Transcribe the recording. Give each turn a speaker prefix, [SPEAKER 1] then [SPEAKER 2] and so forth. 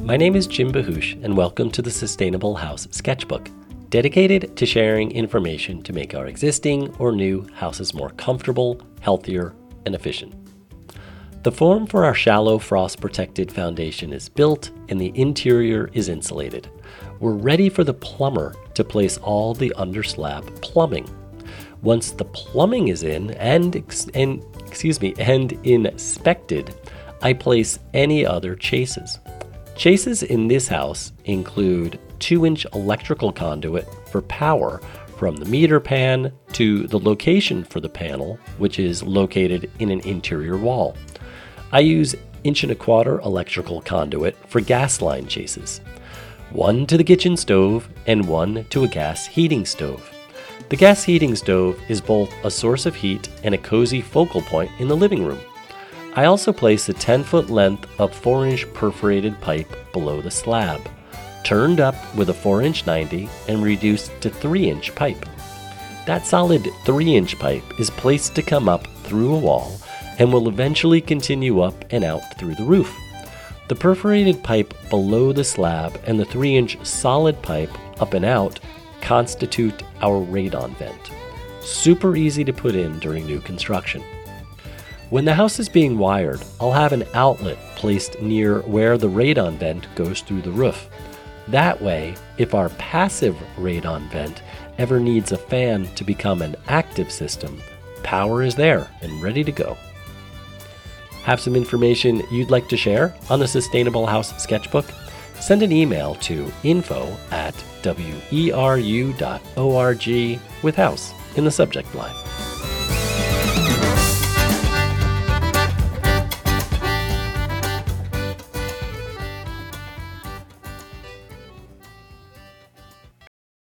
[SPEAKER 1] My name is Jim Bahush, and welcome to the Sustainable House Sketchbook, dedicated to sharing information to make our existing or new houses more comfortable, healthier, and efficient. The form for our shallow frost-protected foundation is built and the interior is insulated. We're ready for the plumber to place all the underslab plumbing. Once the plumbing is in and inspected, I place any other chases. Chases in this house include 2-inch electrical conduit for power from the meter pan to the location for the panel, which is located in an interior wall. I use 1.25-inch electrical conduit for gas line chases, 1 to the kitchen stove and 1 to a gas heating stove. The gas heating stove is both a source of heat and a cozy focal point in the living room. I also place a 10-foot length of 4-inch perforated pipe below the slab, turned up with a 4-inch 90 and reduced to 3-inch pipe. That solid 3-inch pipe is placed to come up through a wall and will eventually continue up and out through the roof. The perforated pipe below the slab and the 3-inch solid pipe up and out constitute our radon vent. Super easy to put in during new construction. When the house is being wired, I'll have an outlet placed near where the radon vent goes through the roof. That way, if our passive radon vent ever needs a fan to become an active system, power is there and ready to go. Have some information you'd like to share on the Sustainable House Sketchbook? Send an email to info@weru.org with house in the subject line.